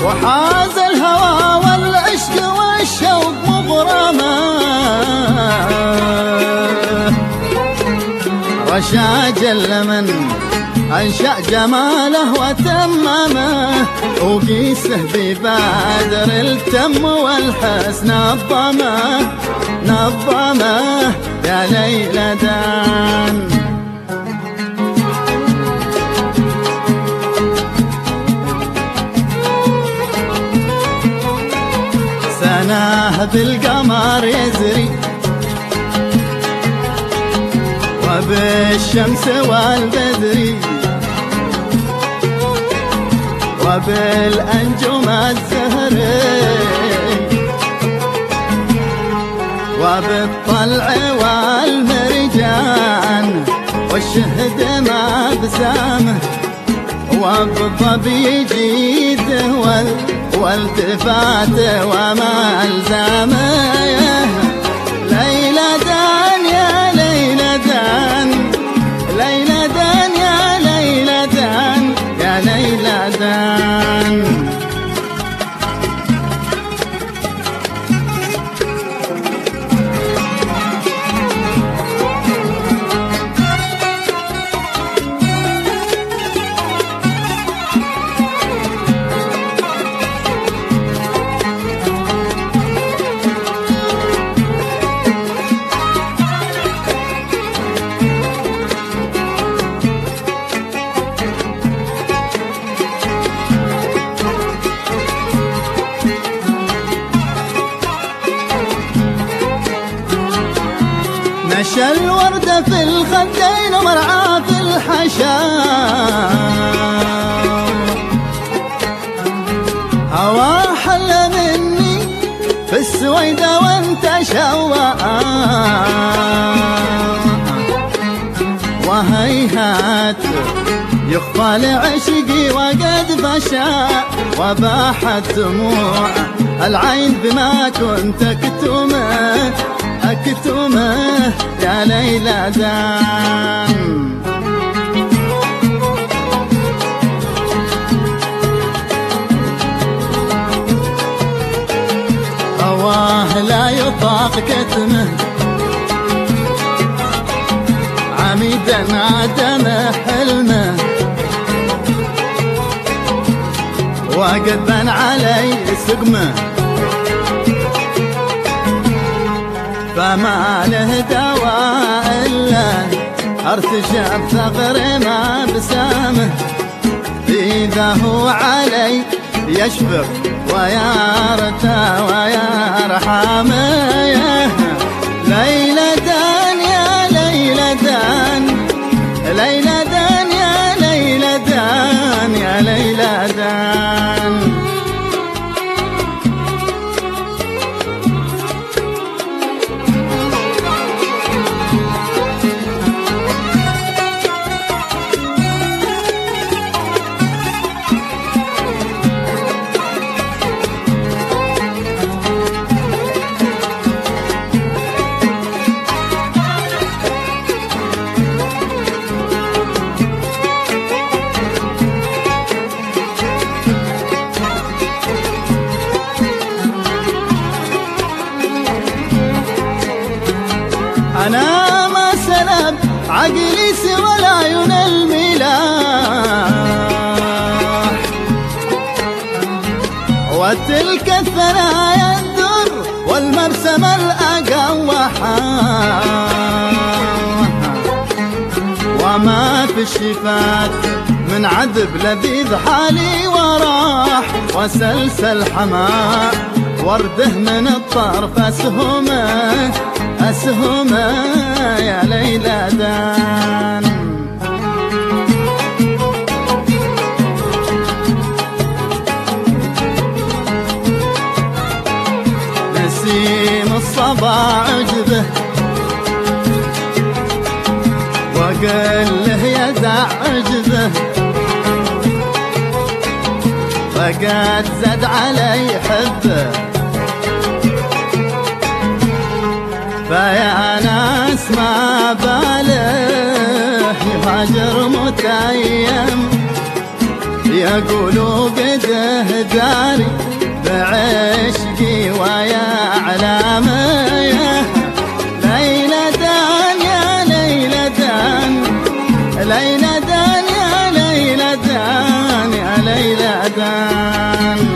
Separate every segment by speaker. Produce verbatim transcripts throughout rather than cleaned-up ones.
Speaker 1: وحاز الهوى والعشق والشوق مغرمه، رشا جل من أنشأ جماله وتممه، وقيسه ببادر التم والحسن نظمه نظمه يا ليلى دان. سناه بالقمر يزري وبالشمس والبدر وبالأنجم الزهري وبالطلع والمرجان والشهد ما بسامه، وبالظبي جيده والتفاته وما الزامه. ليلى دان يا ليلى دان، ليلى دان يا ليلى دان يا ليلى دان. نشا الورد في الخدين ومرعى في الحشا، هوا حل مني في السويدة وانتشى، وهيهات يخفى لعشقي وقد فشا، وباحت دموع العين بما كنت اكتمه اكتمه يا ليلى دان. هواه لا يطاق كتمه عميدا عدم حلمه، وقد بان علي سقمه فما له دواء إلا ارتجع بثغر ما بسامه، إذا هو علي يشفق ويارته ويرحمه. ليلى دان يا ليلى دان، ليلى دان يا ليلى دان يا ليلى دان. أنا ما سلب عقلي سوى العيون الملاح، وتلك الثنايا الدر والمبسم الأقوحة، وما في الشفات من عذب لذيذ حالي وراح، وسلسل حماء ورده من الطرف أسهمه أسهمه يا ليلى دان. نسيم الصبا عجبه وقل له يدع عجبه، فقد زد علي حبه، فيا ناس ما باله يهاجر متيم يقولوا قده داري بعشقي ويا علامه ليلى دان يا ليلى دان ليلى دان يا ليلى دان يا ليلى دان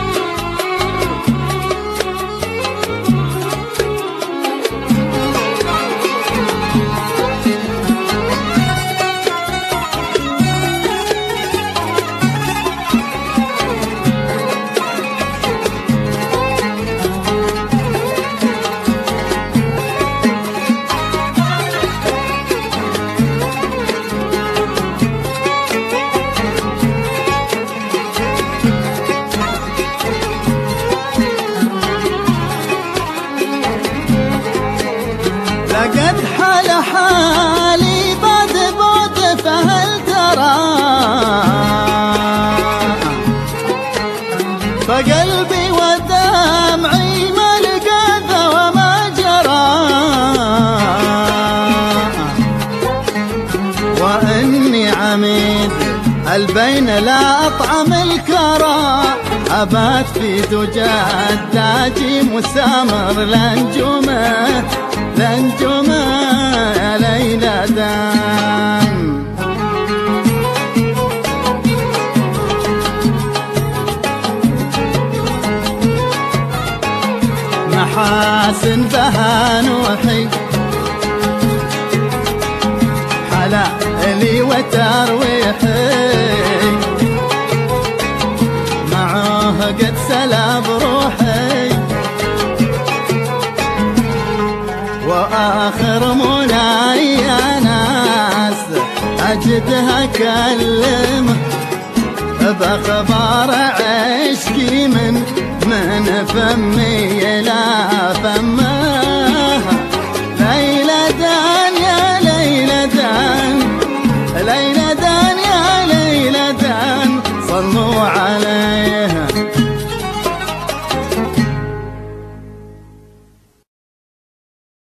Speaker 1: لقد حال حالي بعد بعد فهل ترى فقلبي ودمعي ما لقى ذا وما جرى وإني عميد البين لا أطعم الكرى أبات في دجى الداجي مسامر لنجومه لنجومه يا ليلى دان محاسن بها نوحي حلالي وترويحي معاه قد سلب روحي وآخر مناي يا ناس أجدها كلمه بأخبار عشقي من من فمي لا